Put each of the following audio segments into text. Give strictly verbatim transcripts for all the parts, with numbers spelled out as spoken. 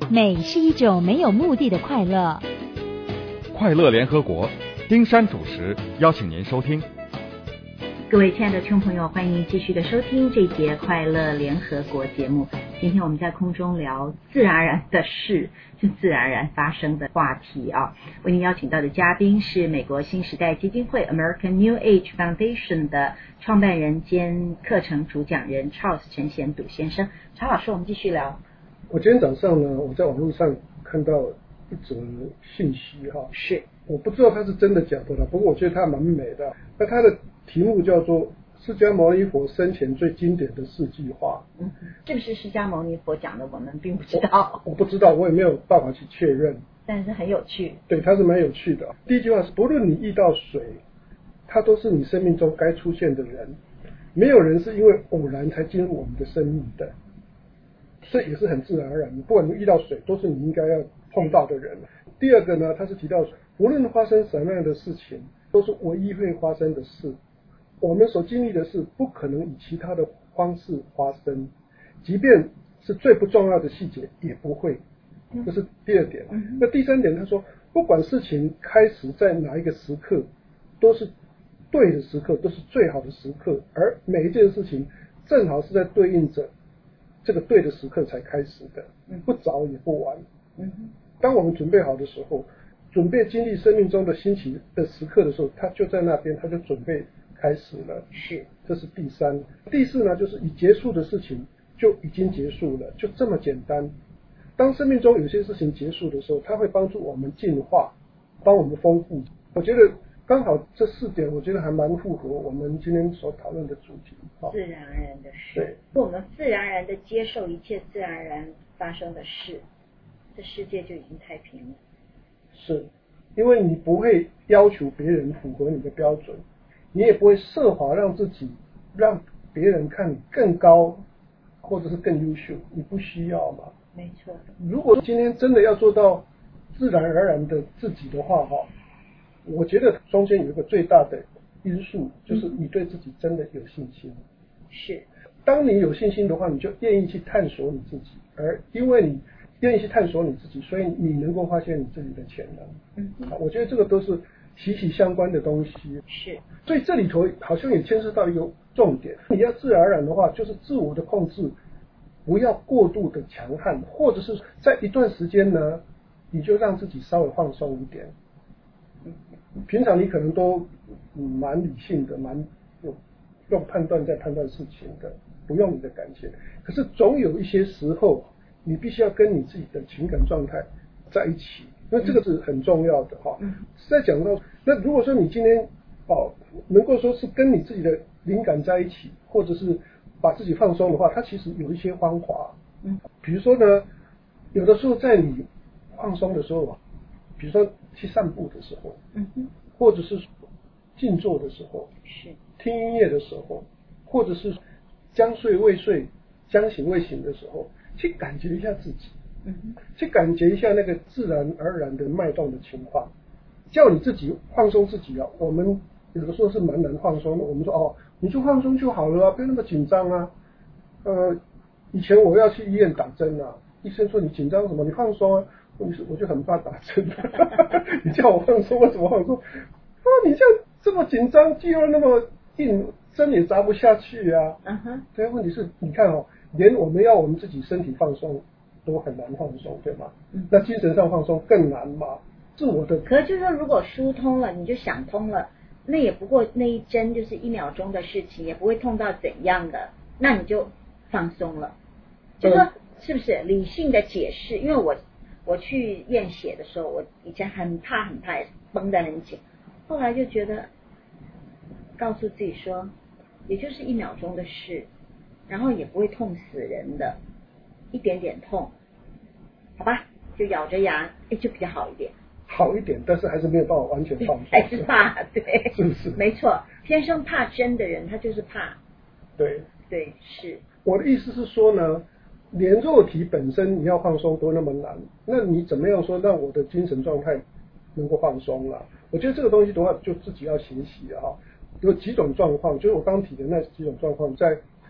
美是一种没有目的的快乐。 快乐联合国，丁山主持，邀请您收听。 各位亲爱的听众朋友，欢迎继续的收听这一节快乐联合国节目。今天我们在空中聊自然而然的事，是自然而然发生的话题啊。为您邀请到的嘉宾是美国新时代基金会 American New Age Foundation 的创办人兼课程主讲人 Charles 陈显笃先生。曹老师，我们继续聊。 我今天早上呢，我在网络上看到一则信息哈， 是我不知道它是真的假的了，不过我觉得它蛮美的。那它的题目叫做释迦牟尼佛生前最经典的四句话。 嗯，是不是释迦牟尼佛讲的？我们并不知道。 我, 我不知道，我也没有办法去确认。 但是很有趣。对， 它是蛮有趣的。第一句话是：不论你遇到谁，他都是你生命中该出现的人，没有人是因为偶然才进入我们的生命的。这也是很自然而然的，不管你遇到谁，都是你应该要碰到的人。第二个呢，他是提到无论发生什么样的事情，都是唯一会发生的事。我们所经历的事不可能以其他的方式发生，即便是最不重要的细节也不会。这是第二点。那第三点，他说不管事情开始在哪一个时刻，都是对的时刻，都是最好的时刻，而每一件事情正好是在对应着这个对的时刻才开始的，不早也不晚。当我们准备好的时候，准备经历生命中的新奇的时刻的时候，它就在那边，它就准备开始了。 是， 这是第三。第四呢，就是已结束的事情就已经结束了，就这么简单。当生命中有些事情结束的时候，它会帮助我们进化，帮我们丰富。我觉得刚好这四点，我觉得还蛮符合我们今天所讨论的主题。 自然而然的事，对，我们自然而然的接受一切自然而然发生的事，这世界就已经太平了。 是，因为你不会要求别人符合你的标准，你也不会设法让自己让别人看你更高或者是更优秀，你不需要嘛。 没错。 如果今天真的要做到自然而然的自己的话哈，我觉得中间有一个最大的因素，就是你对自己真的有信心。 是， 当你有信心的话，你就愿意去探索你自己，而因为你愿意去探索你自己，所以你能够发现你自己的潜能。 嗯， 我觉得这个都是息息相关的东西。 是， 所以这里头好像也牵涉到一个重点，你要自然而然的话，就是自我的控制不要过度的强悍，或者是在一段时间呢，你就让自己稍微放松一点。平常你可能都蛮理性的，蛮用用判断在判断事情的，不用你的感情。可是总有一些时候，你必须要跟你自己的情感状态在一起，那这个是很重要的哈。在讲到那如果说你今天哦能够说是跟你自己的灵感在一起，或者是把自己放松的话，它其实有一些方法。嗯，比如说呢，有的时候在你放松的时候啊，比如说去散步的时候， 嗯哼， 或者是静坐的时候， 是听音乐的时候，或者是将睡未睡、将醒未醒的时候，去感觉一下自己， 嗯哼， 去感觉一下那个自然而然的脉动的情况，叫你自己放松自己啊。我们有的时候是蛮难放松的，我们说哦，你就放松就好了啊，不要那么紧张啊。呃，以前我要去医院打针啊，医生说你紧张什么？你放松啊。问题是我就很怕打针，你叫我放松，为什么放松？啊，你这样这么紧张，肌肉那么硬，针也扎不下去啊。 嗯哼。 对，问题是你看哦，连我们要我们自己身体放松都很难放松，对吗？嗯。那精神上放松更难嘛？自我的。 可是就是说，如果疏通了，你就想通了，那也不过那一针就是一秒钟的事情，也不会痛到怎样的，那你就放松了。就说是不是理性的解释？因为我。我去验血的时候，我以前很怕很怕，绷得很紧，后来就觉得告诉自己说，也就是一秒钟的事，然后也不会痛死人的，一点点痛，好吧，就咬着牙，哎，就比较好一点。 好一点，但是还是没有办法完全放松， 还是怕，对， 是不是？ 没错，天生怕针的人，他就是怕。 对对，是。 我的意思是说呢，连肉体本身你要放松都那么难，那你怎么样说让我的精神状态能够放松了？我觉得这个东西的话，就自己要学习啊。有几种状况，就是我刚提的那几种状况，在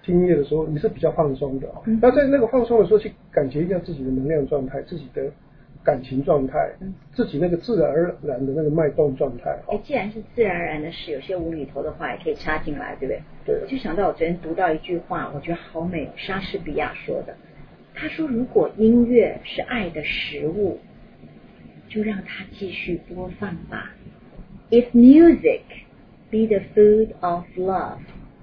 听音乐的时候，你是比较放松的、哦嗯、 那在那个放松的时候，去感觉一下自己的能量状态，自己的感情状态、嗯、自己那个自然而然的那个脉动状态、 哦、既然是自然而然的事，有些无厘头的话也可以插进来，对不对？ 对。 我就想到我昨天读到一句话，我觉得好美，莎士比亚说的，他说如果音乐是爱的食物，就让它继续播放吧。 If music be the food of love,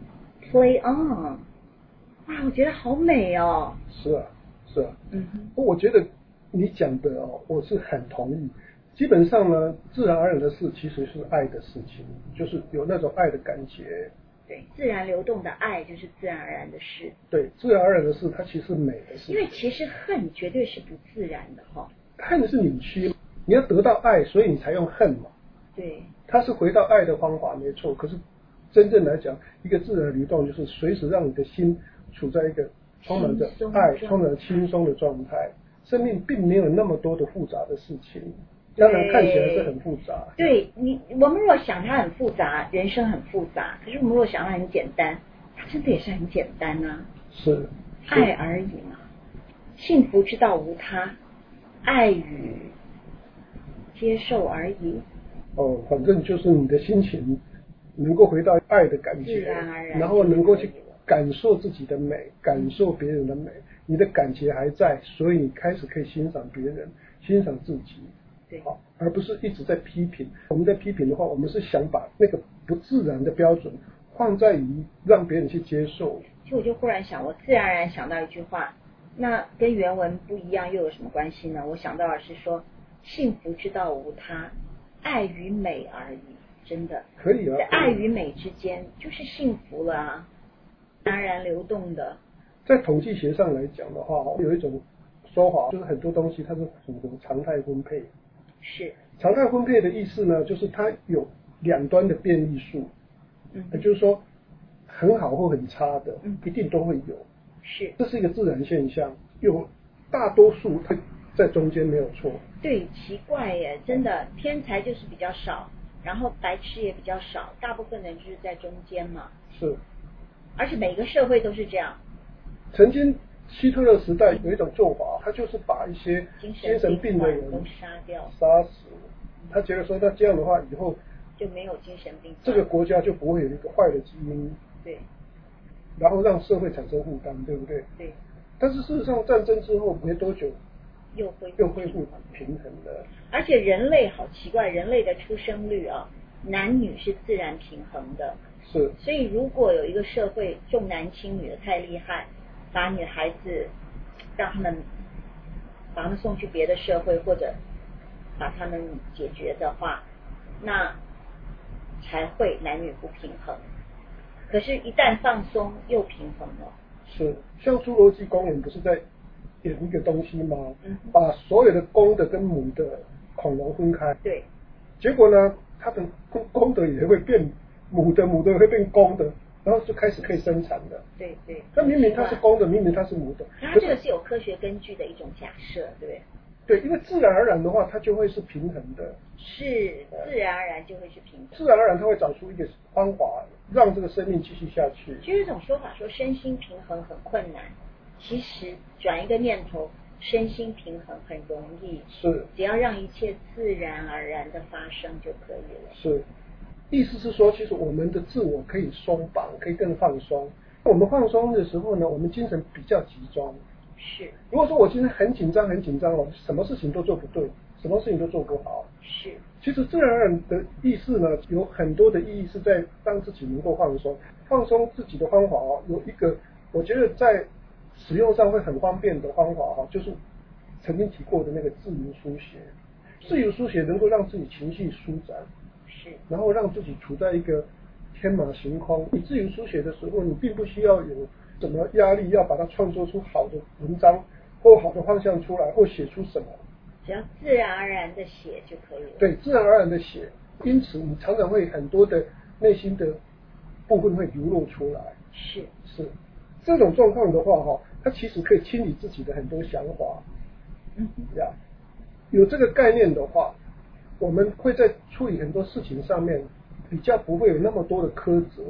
play on。 哇，我觉得好美哦。 是啊是啊， 嗯哼， 我觉得你讲的哦，我是很同意。基本上呢，自然而然的事其实是爱的事情，就是有那种爱的感觉。 对，自然流动的爱就是自然而然的事。 对，自然而然的事，它其实是美的事情。 因为其实恨绝对是不自然的哈、哦。 恨是扭曲，你要得到爱，所以你才用恨嘛。 对， 它是回到爱的方法，没错。可是真正来讲，一个自然流动就是随时让你的心处在一个充满着爱、充满着轻松的状态。生命并没有那么多的复杂的事情，当然看起来是很复杂。 对你，我们如果想它很复杂，人生很复杂；可是我们如果想它很简单，它真的也是很简单啊。 是，是爱而已嘛。幸福之道无他，爱与接受而已。 哦，反正就是你的心情能够回到爱的感觉， 自然而然， 然后能够去感受自己的美，感受别人的美，你的感觉还在，所以你开始可以欣赏别人，欣赏自己。 对， 好，而不是一直在批评。我们在批评的话，我们是想把那个不自然的标准放在于让别人去接受。 其实我就忽然想，我自然而然想到一句话，那跟原文不一样又有什么关系呢？我想到的是说，幸福之道无他，爱与美而已。真的可以啊， 在爱与美之间就是幸福了啊，自然而然流动的。 在统计学上来讲的话，有一种说法，就是很多东西它是符合常态分配。 是常态分配的意思呢，就是它有两端的变异数， 嗯， 也就是说很好或很差的， 嗯， 一定都会有。 是， 这是一个自然现象，有大多数它在中间没有错。 对，奇怪耶，真的天才就是比较少，然后白痴也比较少，大部分人就是在中间嘛。 是， 而且每个社会都是这样。 曾经希特勒时代有一种做法，他就是把一些精神病的人都杀掉， 杀死。他觉得说，那这样的话，以后就没有精神病， 这个国家就不会有一个坏的基因。 对。 然后让社会产生负担，对不对？ 对。 但是事实上，战争之后没多久， 又恢又恢复平衡了。 而且人类好奇怪，人类的出生率啊，男女是自然平衡的。 是。 所以如果有一个社会重男轻女的太厉害，把女孩子让他们把他们送去别的社会，或者把他们解决的话，那才会男女不平衡。可是，一旦放松，又平衡了。 是，像侏罗纪公园不是在演一个东西吗？ 嗯， 把所有的公的跟母的恐龙分开。 对。 结果呢，它的公的也会变母的，母的也会变公的，然后就开始可以生产了。 对对。 那明明它是公的，明明它是母的。 它这个是有科学根据的一种假设，对不对？ 对，因为自然而然的话，它就会是平衡的。 是，自然而然就会是平衡。 自然而然，它会找出一个方法，让这个生命继续下去。 就有一种说法说，身心平衡很困难，其实转一个念头，身心平衡很容易。 是， 只要让一切自然而然的发生就可以了。 是，意思是说，其实我们的自我可以松绑，可以更放松。我们放松的时候呢，我们精神比较集中。 是， 如果说我今天很紧张很紧张哦，什么事情都做不对，什么事情都做不好。 是， 其实自然而然的意思呢，有很多的意义是在让自己能够放松。放松自己的方法哦，有一个我觉得在使用上会很方便的方法哈，就是曾经提过的那个自由书写。自由书写能够让自己情绪舒展， 是， 然后让自己处在一个天马行空。你自由书写的时候，你并不需要有什么压力，要把它创作出好的文章或好的方向出来，或写出什么， 只要自然而然的写就可以了。 对，自然而然的写，因此你常常会很多的内心的部分会流露出来。 是是，这种状况的话哈，它其实可以清理自己的很多想法。 嗯呀，有这个概念的话，我们会在处理很多事情上面比较不会有那么多的苛责，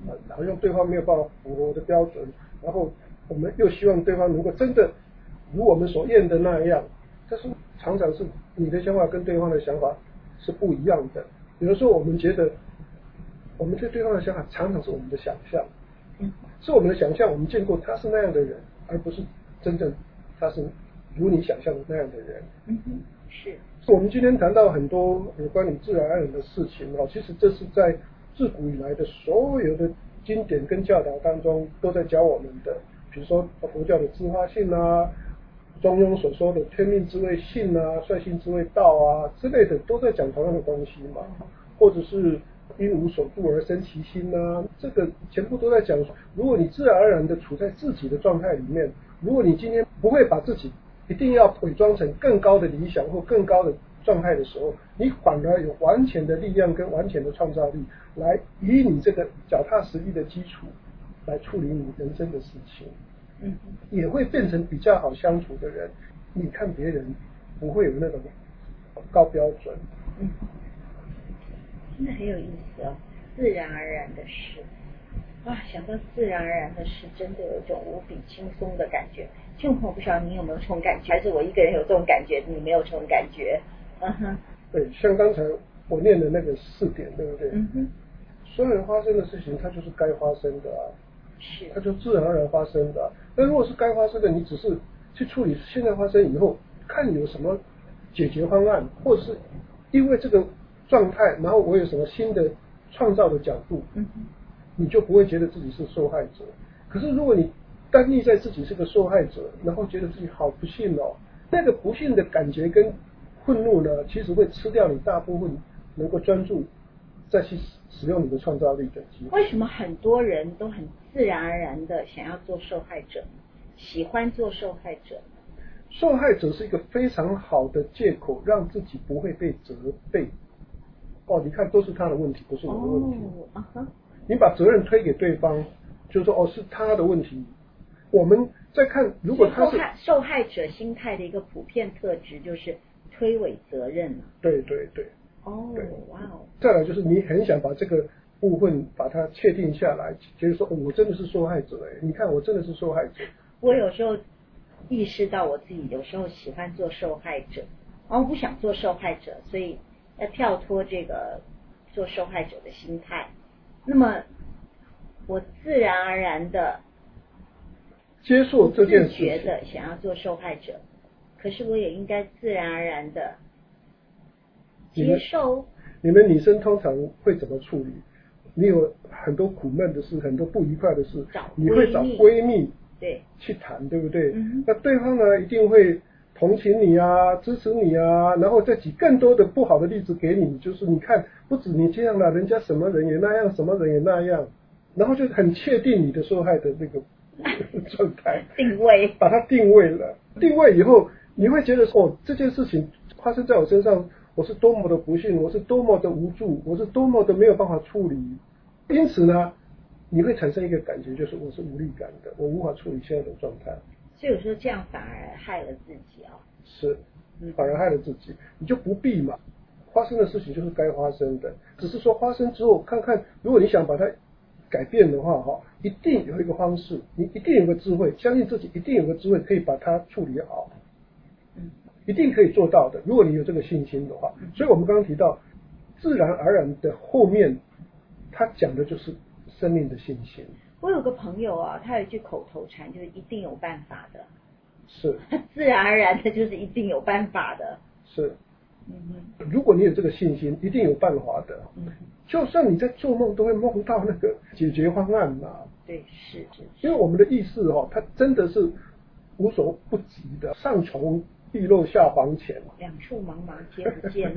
好像对方没有办法符合我的标准，然后我们又希望对方能够真的如我们所愿的那样，但是常常是你的想法跟对方的想法是不一样的。有的时候我们觉得我们对对方的想法常常是我们的想象，是我们的想象，我们见过他是那样的人，而不是真正他是如你想象的那样的人。 嗯哼，是。 我们今天谈到很多有关于自然而然的事情哦，其实这是在自古以来的所有的经典跟教导当中都在教我们的，比如说佛教的自发性啊，中庸所说的天命之谓性啊，率性之谓道啊之类的，都在讲同样的东西嘛。或者是因无所住而生其心啊，这个全部都在讲，如果你自然而然的处在自己的状态里面，如果你今天不会把自己一定要伪装成更高的理想或更高的状态的时候，你反而有完全的力量跟完全的创造力，来以你这个脚踏实地的基础来处理你人生的事情，嗯，也会变成比较好相处的人。你看别人不会有那种高标准， 嗯，真的很有意思哦，自然而然的事啊，想到自然而然的事，真的有一种无比轻松的感觉。就我不晓得你有没有这种感觉，还是我一个人有这种感觉，你没有这种感觉？嗯哼， 对，像刚才我念的那个四点，对不对？ 嗯哼， 所有发生的事情，它就是该发生的啊， 是， 它就自然而然发生的啊。那如果是该发生的，你只是去处理现在发生以后，看有什么解决方案，或者是因为这个状态，然后我有什么新的创造的角度，嗯哼，你就不会觉得自己是受害者。可是如果你单立在自己是个受害者，然后觉得自己好不幸哦，那个不幸的感觉跟愤怒呢，其实会吃掉你大部分能够专注再去使用你的创造力的机会。 为什么很多人都很自然而然的想要做受害者，喜欢做受害者？ 受害者是一个非常好的借口，让自己不会被责备。哦，你看都是他的问题，不是我的问题。哦，uh-huh. 你把责任推给对方，就说哦是他的问题。我们再看，如果他是受害者心态的一个普遍特质，就是推诿责任了。 对对对。 哦，哇哦。 再来就是你很想把这个部分把它确定下来，就是说、哦、我真的是受害者哎，你看我真的是受害者。 我有时候意识到我自己有时候喜欢做受害者，然后不想做受害者，所以要跳脱这个做受害者的心态。那么我自然而然的接受这件事情， 觉得想要做受害者，可是我也应该自然而然的接受。 你们女生通常会怎么处理？你有很多苦闷的事，很多不愉快的事，你会找闺蜜对去谈，对不对？ 嗯、 那对方呢，一定会同情你啊，支持你啊，然后再举更多的不好的例子给你，就是你看不止你这样了，人家什么人也那样，什么人也那样，然后就很确定你的受害的那个状态定位， 把它定位了。定位以后，你会觉得哦，这件事情发生在我身上，我是多么的不幸，我是多么的无助，我是多么的没有办法处理。因此呢，你会产生一个感觉，就是我是无力感的，我无法处理现在的状态。 所以有时候这样反而害了自己啊、哦。 是，反而害了自己，你就不必嘛。发生的事情就是该发生的，只是说发生之后，看看如果你想把它改变的话，哈，一定有一个方式，你一定有个智慧，相信自己一定有个智慧可以把它处理好，嗯，一定可以做到的。如果你有这个信心的话，所以我们刚刚提到自然而然的后面，他讲的就是生命的信心。 我有个朋友啊，他有一句口头禅，就是一定有办法的。 是， 自然而然的就是一定有办法的。 是，嗯哼，如果你有这个信心，一定有办法的。嗯，就算你在做梦都会梦到那个解决方案嘛。 对，是是。 因为我们的意识哦，它真的是无所不及的，上穷碧落下黄泉， 两处茫茫皆不见。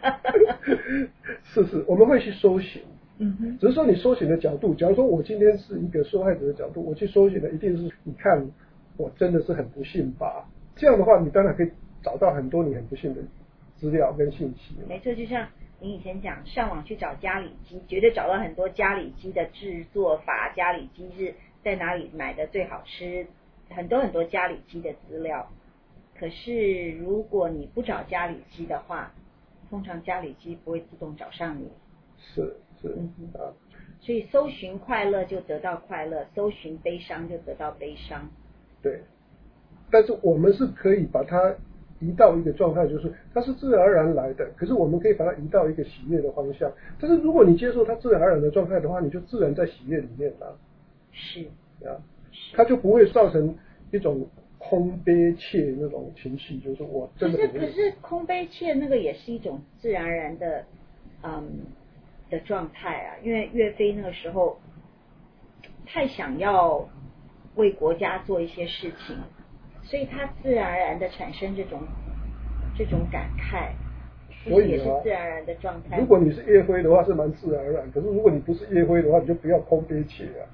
是是，我们会去搜寻。 嗯哼， 只是说你搜寻的角度，假如说我今天是一个受害者的角度，我去搜寻的一定是你看我真的是很不幸吧，这样的话你当然可以找到很多你很不幸的资料跟信息。 没错，就像您以前讲上网去找家里鸡，绝对找到很多家里鸡的制作法，家里鸡是在哪里买的最好吃，很多很多家里鸡的资料。可是如果你不找家里鸡的话，通常家里鸡不会自动找上你。 是是、嗯、啊， 所以搜寻快乐就得到快乐，搜寻悲伤就得到悲伤。 对，但是我们是可以把它移到一个状态，就是它是自然而然来的，可是我们可以把它移到一个喜悦的方向。但是如果你接受它自然而然的状态的话，你就自然在喜悦里面了。 是啊，它就不会造成一种空悲切那种情绪，就是我真的可是可是空悲切那个也是一种自然而然的嗯的状态啊，因为岳飞那个时候太想要为国家做一些事情，所以他自然而然的产生这种这种感慨， 所以、啊、 也是自然而然的状态。 如果你是叶辉的话是蛮自然而然，可是如果你不是叶辉的话，你就不要空悲切啊。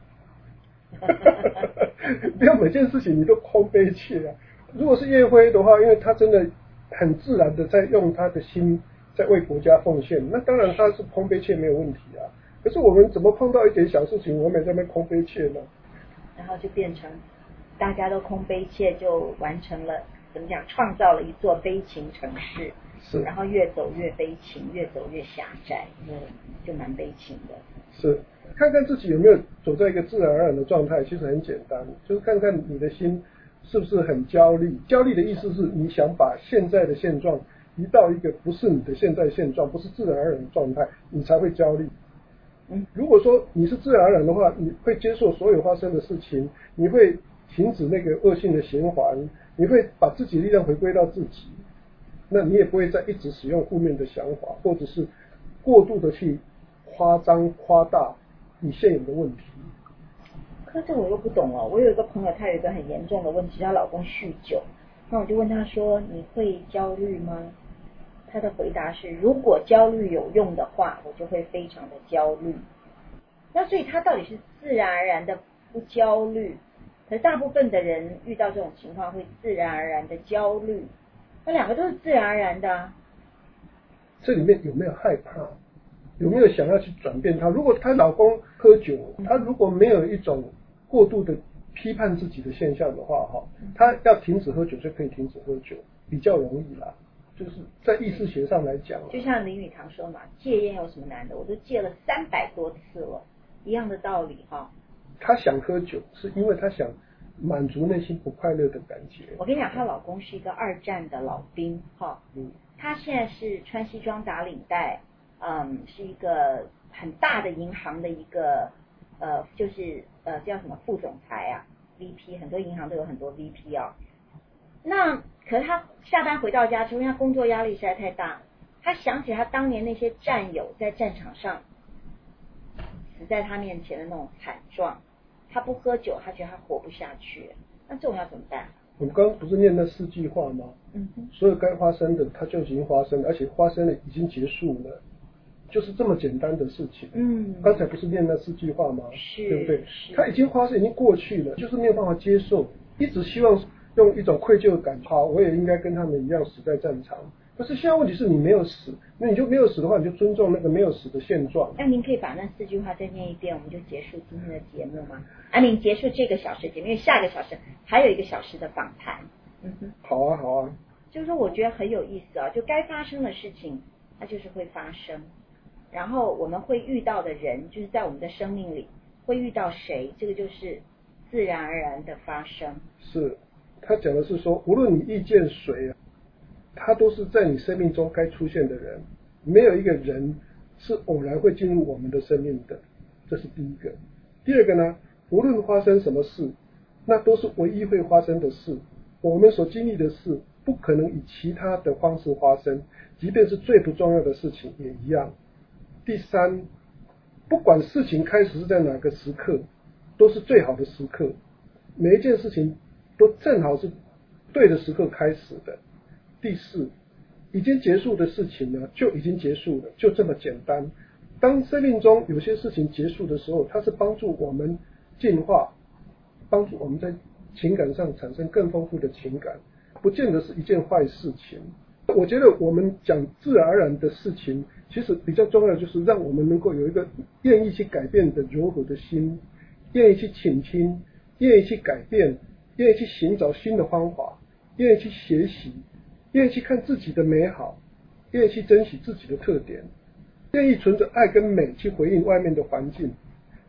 不要每件事情你都空悲切啊。如果是叶辉的话，因为他真的很自然的在用他的心在为国家奉献，那当然他是空悲切没有问题啊。可是我们怎么碰到一点小事情，我们也在那边空悲切呢？ 然后就变成大家都空悲切，就完成了怎么讲，创造了一座悲情城市。 是， 然后越走越悲情，越走越狭窄，嗯，就蛮悲情的。 是，看看自己有没有走在一个自然而然的状态，其实很简单，就是看看你的心是不是很焦虑。焦虑的意思是你想把现在的现状移到一个不是你的现在现状，不是自然而然的状态，你才会焦虑。 嗯， 如果说你是自然而然的话，你会接受所有发生的事情，你会停止那个恶性的循环，你会把自己力量回归到自己，那你也不会再一直使用负面的想法，或者是过度的去夸张夸大你现有的问题。 可是我又不懂哦，我有一个朋友，她有一个很严重的问题，她老公酗酒，那我就问她说，你会焦虑吗？她的回答是，如果焦虑有用的话，我就会非常的焦虑。那所以她到底是自然而然的不焦虑，可是大部分的人遇到这种情况会自然而然的焦虑，那两个都是自然而然的啊。 这里面有没有害怕？有没有想要去转变她？如果她老公喝酒，她如果没有一种过度的批判自己的现象的话，哈，她要停止喝酒就可以停止喝酒，比较容易啦。就是在意识学上来讲， 就像林语堂说嘛，戒烟有什么难的？我都戒了三百多次了，一样的道理哈。 她想喝酒，是因为她想满足内心不快乐的感觉。 我跟你讲，她老公是一个二战的老兵哈， 嗯， 他现在是穿西装打领带，嗯，是一个很大的银行的一个呃，就是呃叫什么副总裁啊 ，V P， 很多银行都有很多 V P 啊。那可是他下班回到家之后，因为他工作压力实在太大，他想起他当年那些战友在战场上死在他面前的那种惨状，他不喝酒，他觉得他活不下去，那这种要怎么办？ 我们刚刚不是念那四句话吗？ 嗯哼， 所有该发生的它就已经发生了，而且发生了已经结束了，就是这么简单的事情。 嗯， 刚才不是念那四句话吗？ 是， 对不对？ 是， 它已经发生，已经过去了，就是没有办法接受，一直希望用一种愧疚感，好，我也应该跟他们一样死在战场。可是现在问题是你没有死，那你就没有死的话，你就尊重那个没有死的现状。 那您可以把那四句话再念一遍，我们就结束今天的节目吗？啊，您结束这个小时节目，因为下个小时还有一个小时的访谈。嗯哼， 好啊，好啊。 就是说，我觉得很有意思啊，就该发生的事情，它就是会发生。然后我们会遇到的人，就是在我们的生命里会遇到谁，这个就是自然而然的发生。 是，他讲的是说，无论你遇见谁，他都是在你生命中该出现的人，没有一个人是偶然会进入我们的生命的，这是第一个。第二个呢，无论发生什么事，那都是唯一会发生的事。我们所经历的事，不可能以其他的方式发生，即便是最不重要的事情也一样。第三，不管事情开始是在哪个时刻，都是最好的时刻。每一件事情都正好是对的时刻开始的。第四，已经结束的事情呢，就已经结束了，就这么简单。当生命中有些事情结束的时候，它是帮助我们进化，帮助我们在情感上产生更丰富的情感，不见得是一件坏事情。我觉得我们讲自然而然的事情，其实比较重要的就是让我们能够有一个愿意去改变的柔和的心，愿意去倾听，愿意去改变，愿意去寻找新的方法，愿意去学习，愿意去看自己的美好，愿意去珍惜自己的特点，愿意存着爱跟美去回应外面的环境，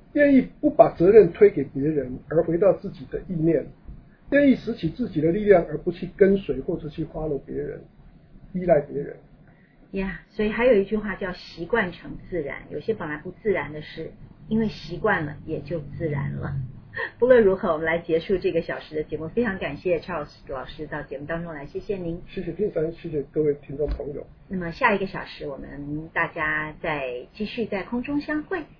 愿意不把责任推给别人，而回到自己的意念，愿意拾起自己的力量，而不去跟随或者去 follow 别人，依赖别人。 呀、yeah, 所以还有一句话叫习惯成自然，有些本来不自然的事，因为习惯了也就自然了。不论如何，我们来结束这个小时的节目，非常感谢 Charles 老师到节目当中来，谢谢您。 谢谢丁珊，谢谢各位听众朋友。 那么下一个小时我们大家再继续在空中相会。